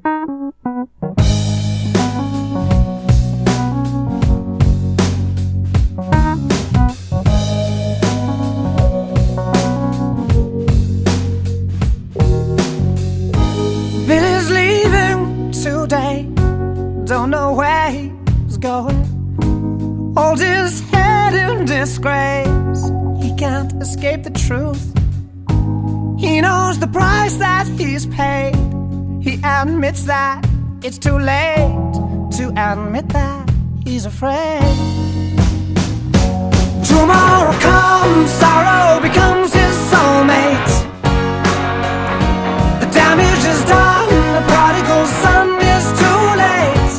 Billy's leaving today, don't know where he's going. Hold his head in disgrace, he can't escape the truth. He knows the price that he's paid. He admits that it's too late to admit that he's afraid. Tomorrow comes, sorrow becomes his soulmate. The damage is done, the prodigal son is too late.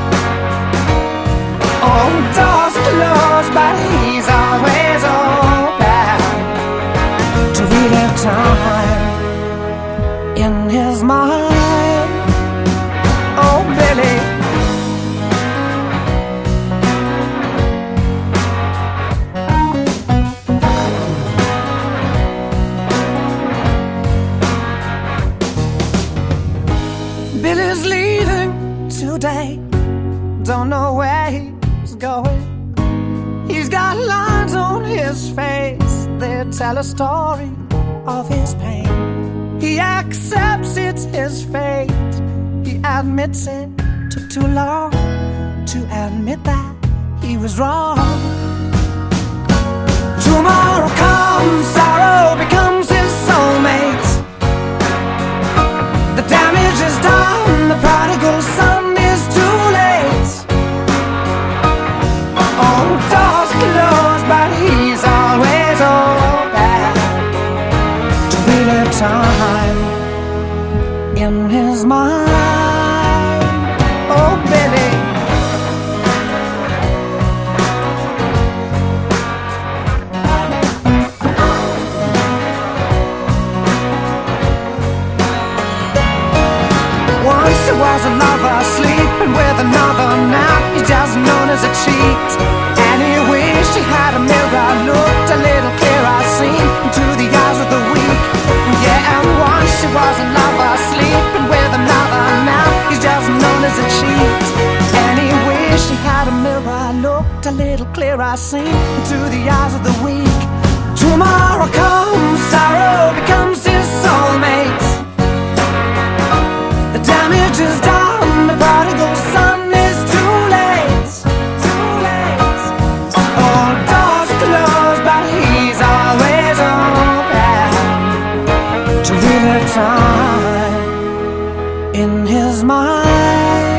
Oh, doors closed, but he's always open to relive time in his mind. Oh, Billy. Billy's leaving today, don't know where he's going. He's got lines on his face, they tell a story of his pain. He accepts it's his fate, he admits it took too long to admit that he was wrong. Tomorrow comes, sorrow becomes his soulmate. The damage is done, the prodigal son is too late. Oh, doors closed, but he's always open to relive time in his mind. Oh, Billy. Once he was a lover, sleeping with another. Now he's just known as a cheat. And he wished he had a mirror, looked a little clearer, seen into the eyes of the weak. Yeah, and once he was a lover, sleeping with another. Now he's just known as a cheat. And he wished he had a mirror, looked a little clearer, seen into the eyes of the weak. Tomorrow comes, sorrow becomes his soulmate. The damage is done, the prodigal son is too late. Too late. All doors closed, but he's always open to relive time in his mind.